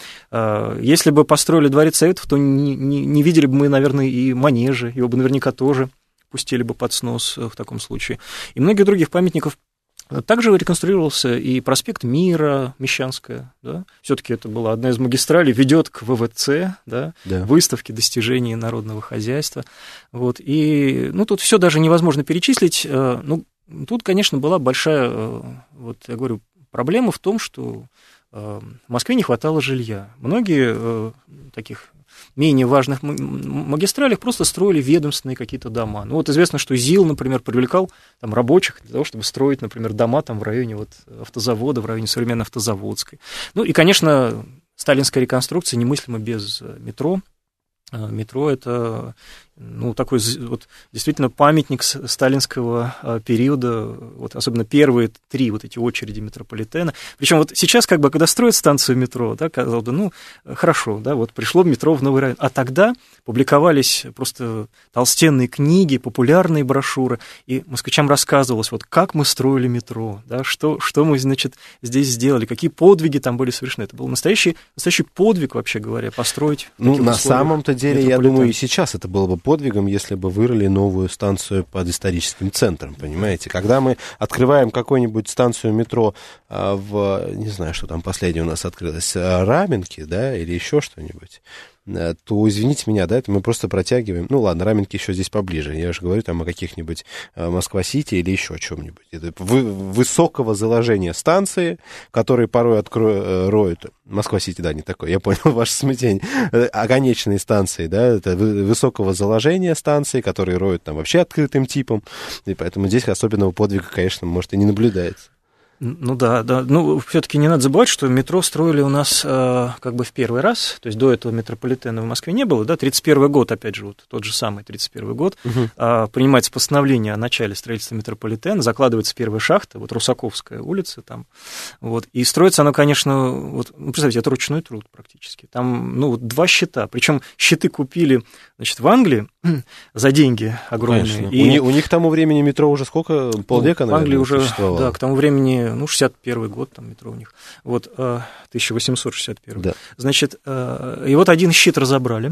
Да. Если бы построили Дворец Советов, то не, не, не видели бы мы, наверное, и манежи, его бы наверняка тоже пустили бы под снос в таком случае. И многих других памятников. Также реконструировался и проспект Мира, Мещанская, да? Все-таки это была одна из магистралей, ведет к ВВЦ, да? Да. Выставке достижений народного хозяйства. Вот. И ну, тут все даже невозможно перечислить. Ну, тут, конечно, была большая, вот я говорю, проблема в том, что в Москве не хватало жилья. Многие таких менее важных магистралях просто строили ведомственные какие-то дома. Ну вот известно, что ЗИЛ, например, привлекал там рабочих для того, чтобы строить, например, дома там в районе вот автозавода, в районе современной Автозаводской. Ну и, конечно, сталинская реконструкция немыслима без метро. Метро – это ну, такой вот, действительно памятник сталинского периода, вот, особенно первые три вот эти очереди метрополитена. Причем вот сейчас, как бы, когда строят станцию метро, да, казалось бы, ну, хорошо, да, вот пришло метро в новый район. А тогда публиковались просто толстенные книги, популярные брошюры, и москвичам рассказывалось, вот, как мы строили метро, да, что, что мы, значит, здесь сделали, какие подвиги там были совершены. Это был настоящий, настоящий подвиг, вообще говоря, построить. Ну, на самом-то деле, я думаю, и сейчас это было бы подвигом, если бы вырыли новую станцию под историческим центром, понимаете? Когда мы открываем какую-нибудь станцию метро а, в, не знаю, что там последнее у нас открылось, Раменки, да, или еще что-нибудь, то, извините меня, да, это мы просто протягиваем, ну ладно, Раменки еще здесь поближе, я же говорю там о каких-нибудь Москва-Сити или еще о чем-нибудь. Это высокого заложения станции, которые порой откроют, роют, Москва-Сити, да, не такой, я понял ваше смятение, оконечные станции, да, это высокого заложения станции, которые роют там вообще открытым типом, и поэтому здесь особенного подвига, конечно, может и не наблюдается. Ну да, да. Ну, все-таки не надо забывать, что метро строили у нас э, как бы в первый раз, то есть до этого метрополитена в Москве не было, да, тридцать первый год, опять же, вот тот же самый тридцать первый год, угу. э, принимается постановление о начале строительства метрополитена, закладывается первая шахта, вот Русаковская улица там, вот, и строится оно, конечно, вот, ну, представьте, это ручной труд практически, там, ну, вот два щита, причем щиты купили, значит, в Англии за деньги огромные. И... У, них, у них к тому времени метро уже сколько, полвека, ну, наверное, в Англии уже, существовало. Да, к тому времени, ну, шестьдесят первый год, там метро у них, вот, тысяча восемьсот шестьдесят первый. Да. Значит, и вот один щит разобрали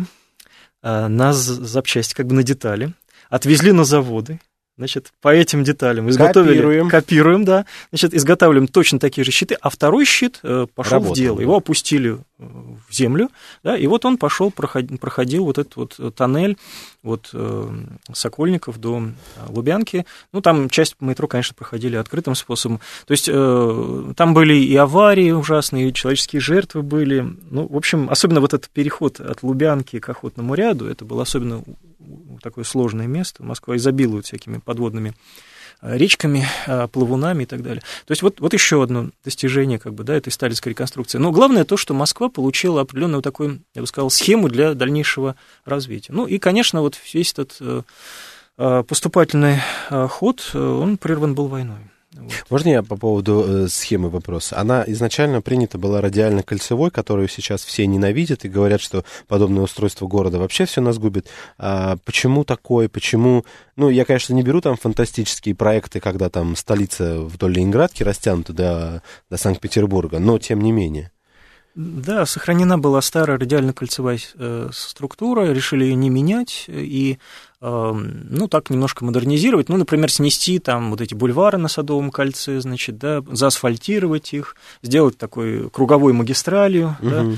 на запчасти, как бы на детали, отвезли на заводы, значит, по этим деталям изготовили... Копируем. Копируем, да, значит, изготавливаем точно такие же щиты, а второй щит пошел в дело, его опустили в в землю, да, и вот он пошел, проходил, проходил вот этот вот тоннель от э, Сокольников до Лубянки. Ну, там часть метро, конечно, проходили открытым способом. То есть э, там были и аварии ужасные, и человеческие жертвы были. Ну, в общем, особенно вот этот переход от Лубянки к Охотному ряду, это было особенно такое сложное место. Москва изобилует всякими подводными речками, плавунами и так далее. То есть вот, вот еще одно достижение как бы, да, этой сталинской реконструкции. Но главное то, что Москва получила определенную такую, я бы сказал, схему для дальнейшего развития. Ну и, конечно, вот весь этот поступательный ход, он прерван был войной. Вот. Можно я по поводу э, схемы вопрос? Она изначально принята была радиально-кольцевой, которую сейчас все ненавидят и говорят, что подобное устройство города вообще все нас губит. А почему такое? Почему? Ну, я, конечно, не беру там фантастические проекты, когда там столица вдоль Ленинградки растянута до, до Санкт-Петербурга, но тем не менее. Да, сохранена была старая радиально-кольцевая э, структура, решили ее не менять и, э, ну, так немножко модернизировать, ну, например, снести там вот эти бульвары на Садовом кольце, значит, да, заасфальтировать их, сделать такой круговой магистралью, угу. да,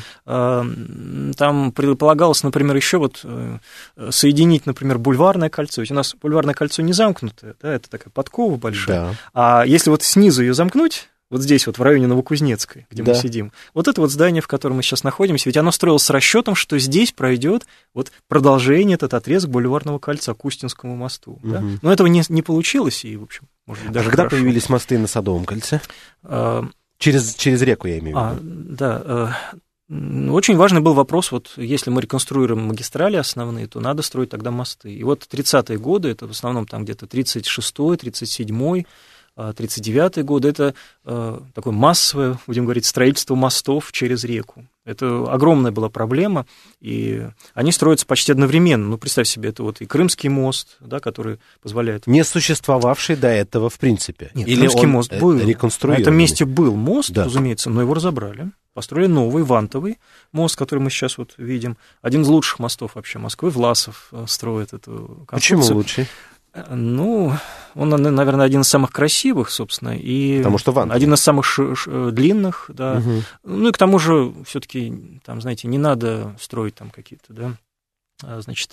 э, там предполагалось, например, еще вот э, соединить, например, бульварное кольцо, ведь у нас бульварное кольцо не замкнутое, да, это такая подкова большая, да. А если вот снизу ее замкнуть, вот здесь вот в районе Новокузнецкой, где да. мы сидим. Вот это вот здание, в котором мы сейчас находимся, ведь оно строилось с расчетом, что здесь пройдет вот продолжение, этот отрезок Бульварного кольца к Устинскому мосту. Угу. Да? Но этого не, не получилось, и, в общем, может быть, даже а когда хорошо. Появились мосты на Садовом кольце? А, через, через реку, я имею в виду. А, да, очень важный был вопрос, вот если мы реконструируем магистрали основные, то надо строить тогда мосты. И вот тридцатые годы, это в основном там где-то тридцать шестой, тридцать седьмой, тридцать девятые годы, это э, такое массовое, будем говорить, строительство мостов через реку. Это огромная была проблема, и они строятся почти одновременно. Ну, представь себе, это вот и Крымский мост, да, который позволяет... Не существовавший до этого, в принципе. Нет, Или Крымский он мост был. Реконструирован. На этом месте был мост, да. разумеется, но его разобрали. Построили новый вантовый мост, который мы сейчас вот видим. Один из лучших мостов вообще Москвы. Власов строит эту конструкцию. Почему лучший? Ну, он, наверное, один из самых красивых, собственно, и Потому что вантовый. Один из самых ш- ш- длинных, да. Угу. Ну и к тому же, все-таки, там, знаете, не надо строить там какие-то, да, значит,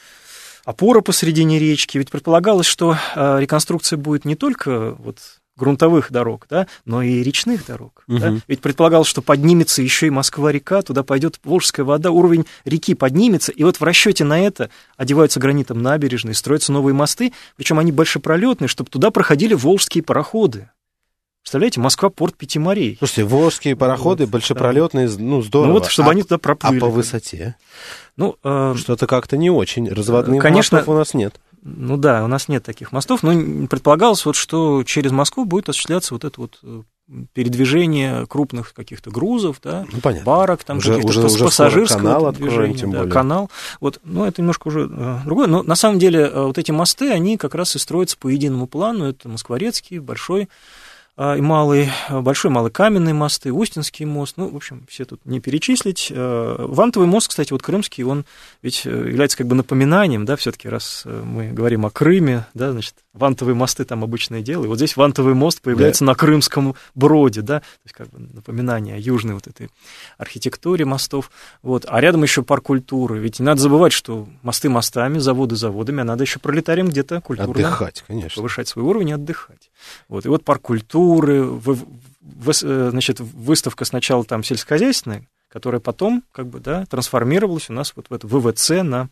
опоры посредине речки. Ведь предполагалось, что реконструкция будет не только вот грунтовых дорог, да, но и речных дорог. Угу. Да? Ведь предполагалось, что поднимется еще и Москва-река, туда пойдет Волжская вода, уровень реки поднимется, и вот в расчете на это одеваются гранитом набережные, строятся новые мосты, причем они большепролетные, чтобы туда проходили волжские пароходы. Представляете, Москва — порт пяти морей. Слушайте, волжские пароходы вот, большепролетные, да. ну, здорово. Ну вот, чтобы а, они туда проплыли. А по высоте? Ну, э, что-то как-то не очень. Разводных конечно, мостов у нас нет. Ну да, у нас нет таких мостов, но предполагалось, вот, что через Москву будет осуществляться вот это вот передвижение крупных каких-то грузов, да, ну, барок, там уже, каких-то уже, пассажирского уже канал движения, откроем, тем да, более. канал. Вот, ну, это немножко уже э, другое. Но на самом деле вот эти мосты, они как раз и строятся по единому плану. Это Москворецкий, Большой и малый, большой, малый каменные мосты, Устинский мост, ну, в общем, все тут не перечислить. Вантовый мост, кстати, вот крымский, он ведь является как бы напоминанием, да, все-таки, раз мы говорим о Крыме, да, значит, вантовые мосты там обычное дело, и вот здесь вантовый мост появляется да. на Крымском броде, да, то есть как бы напоминание о южной вот этой архитектуре мостов, вот, а рядом еще парк культуры, ведь не надо забывать, что мосты мостами, заводы заводами, а надо еще пролетариям где-то культурно отдыхать, конечно, повышать свой уровень и отдыхать, вот, и вот парк культуры, в, в, значит, выставка сначала там сельскохозяйственная, которая потом, как бы, да, трансформировалась у нас вот в это ВВЦ на...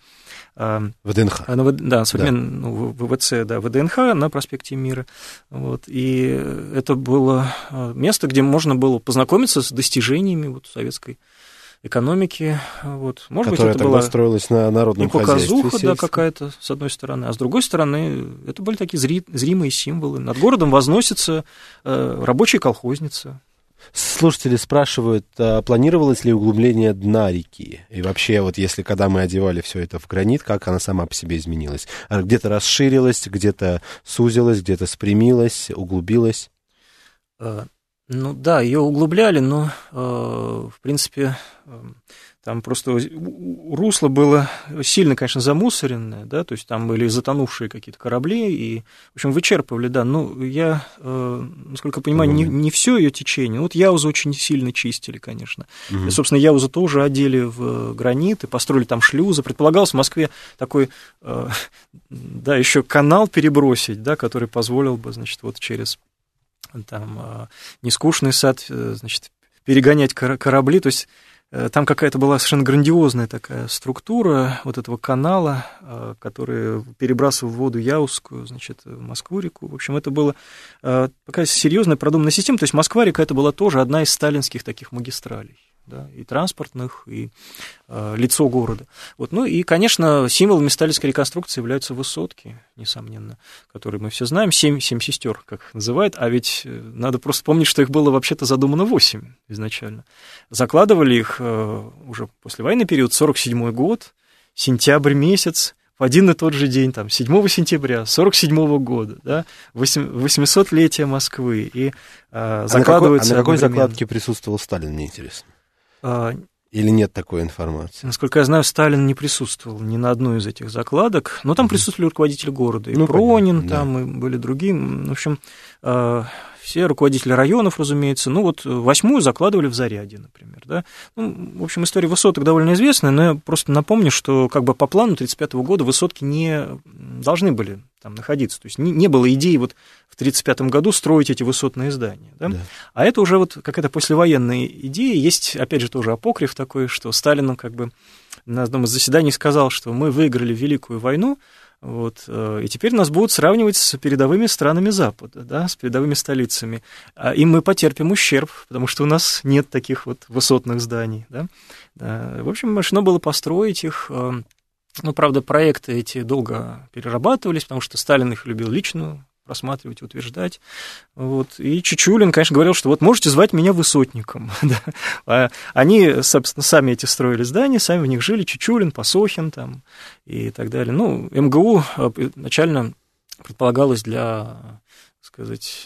ВДНХ. На, да, современный да. Ну, ВВЦ, да, ВДНХ на проспекте Мира. Вот, и это было место, где можно было познакомиться с достижениями вот, советской экономики. Вот. Может Которая быть, это была строилась на народном и показуха, хозяйстве, да, какая-то, с одной стороны, а с другой стороны, это были такие зри, зримые символы. Над городом возносится э, рабочая колхозница. Слушатели спрашивают, а планировалось ли углубление дна реки? И вообще, вот если когда мы одевали все это в гранит, как она сама по себе изменилась? Где-то расширилась, где-то сузилась, где-то спрямилась, углубилась? Ну да, ее углубляли, но, э, в принципе, э, там просто русло было сильно, конечно, замусоренное, да, то есть там были затонувшие какие-то корабли, и, в общем, вычерпывали, да, но я, э, насколько я понимаю, не, не все ее течение, вот Яузу очень сильно чистили, конечно, угу. и, собственно, Яузу тоже одели в гранит и построили там шлюзы, предполагалось в Москве такой, э, да, еще канал перебросить, да, который позволил бы, значит, вот через там нескучный сад, значит, перегонять корабли, то есть там какая-то была совершенно грандиозная такая структура вот этого канала, который перебрасывал воду Яузскую, значит, в Москву-реку. В общем, это была такая серьезная продуманная система, то есть Москва-река это была тоже одна из сталинских таких магистралей. Да, и транспортных, и э, лицо города. Вот. Ну и, конечно, символами сталинской реконструкции являются высотки, несомненно, которые мы все знаем, семь, семь сестер, как их называют, а ведь надо просто помнить, что их было вообще-то задумано восемь изначально. Закладывали их э, уже послевоенный период, сорок седьмой год, сентябрь месяц, в один и тот же день, там, седьмого сентября сорок седьмого года, да, восьмисотлетие Москвы, и э, закладываются... А на какой, а на какой закладке присутствовал Сталин, мне интересно? Или нет такой информации? Насколько я знаю, Сталин не присутствовал ни на одной из этих закладок, но там mm-hmm. присутствовали руководители города, и ну, Пронин понятно, там, да. и были другие, в общем, все руководители районов, разумеется, ну вот восьмую закладывали в Зарядье, например, да. Ну, в общем, история высоток довольно известная, но я просто напомню, что как бы по плану тысяча девятьсот тридцать пятого года высотки не должны были там находиться, то есть не, не было идеи вот в тридцать пятом году строить эти высотные здания, да? Да. А это уже вот какая-то послевоенная идея, есть, опять же, тоже апокриф такой, что Сталин как бы на одном из заседаний сказал, что мы выиграли Великую войну, вот, и теперь нас будут сравнивать с передовыми странами Запада, да, с передовыми столицами, и мы потерпим ущерб, потому что у нас нет таких вот высотных зданий, да. В общем, решено было построить их. Ну, правда, проекты эти долго перерабатывались, потому что Сталин их любил лично просматривать, утверждать. Вот. И Чичулин, конечно, говорил, что вот можете звать меня высотником. Да. Они, собственно, сами эти строили здания, сами в них жили, Чичулин, Пасохин там, и так далее. Ну, МГУ начально предполагалось для, так сказать,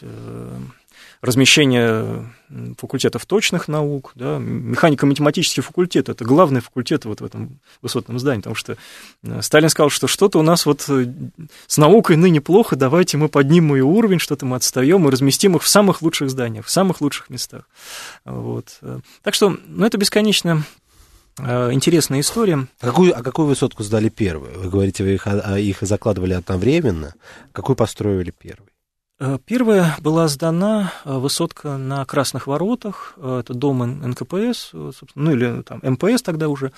размещения факультетов точных наук, да, механико-математический факультет – это главный факультет вот в этом высотном здании, потому что Сталин сказал, что что-то у нас вот с наукой ныне плохо, давайте мы поднимем ее уровень, что-то мы отстаем и разместим их в самых лучших зданиях, в самых лучших местах. Вот. Так что, ну, это бесконечно интересная история. А какую, а какую высотку сдали первую? Вы говорите, вы их, их закладывали одновременно. Какую построили первой? Первая была сдана высотка на Красных Воротах, это дом эн ка пэ эс, ну или там эм пэ эс тогда уже,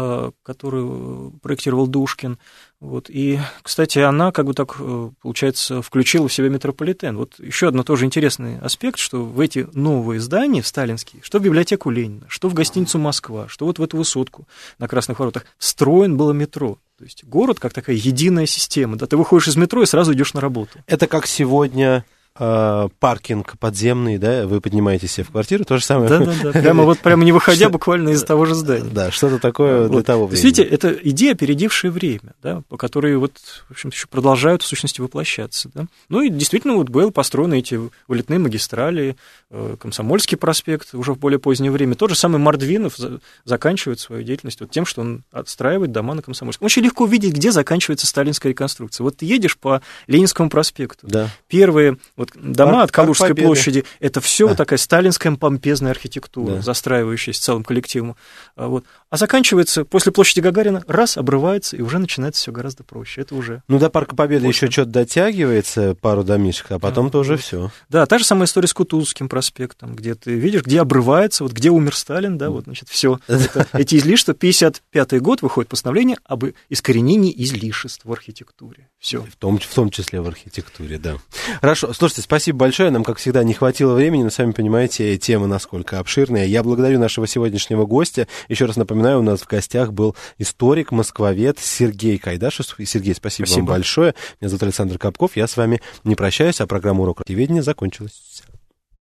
который проектировал Душкин. Вот. И, кстати, она, как бы так, получается, включила в себя метрополитен. Вот еще один тоже интересный аспект, что в эти новые здания сталинские, что в библиотеку Ленина, что в гостиницу Москва, что вот в эту высотку на Красных Воротах, встроен было метро. То есть город как такая единая система. Да, ты выходишь из метро и сразу идешь на работу. Это как сегодня э, паркинг подземный, да, вы поднимаетесь себе в квартиру, то же самое. Да, да, да. Прямо вот прямо не выходя буквально из того же здания. Да, что-то такое для того времени. Видите, это идея, опередившая время, да, по которой вот, в общем-то, еще продолжают в сущности воплощаться. Да. Ну и действительно вот были построены эти вылетные магистрали, Комсомольский проспект уже в более позднее время. Тот же самый Мордвинов заканчивает свою деятельность вот тем, что он отстраивает дома на Комсомольском. Очень легко увидеть, где заканчивается сталинская реконструкция. Вот ты едешь по Ленинскому проспекту. Да. Первые вот дома Парк, от Калужской площади, это все а. вот такая сталинская помпезная архитектура, да. застраивающаяся целым коллективом. Вот. А заканчивается после площади Гагарина, раз, обрывается, и уже начинается все гораздо проще. Это уже... Ну, до Парка Победы еще что-то дотягивается, пару домишек, а потом-то да, уже все. Да, та же самая история с Кутузовским проспектом, где ты видишь, где обрывается, вот где умер Сталин, да, вот, значит, все. Эти излишества, пятьдесят пятый год выходит постановление об искоренении излишеств в архитектуре. Все. В том, в том числе в архитектуре, да. Хорошо, слушайте, спасибо большое, нам, как всегда, не хватило времени, но, сами понимаете, тема насколько обширная. Я благодарю нашего сегодняшнего гостя. Еще раз напоминаю, у нас в гостях был историк, москвовед Сергей Кайдашев. Сергей, спасибо, спасибо вам большое. Меня зовут Александр Капков, я с вами не прощаюсь, а программа «Урок радиоведения» закончилась.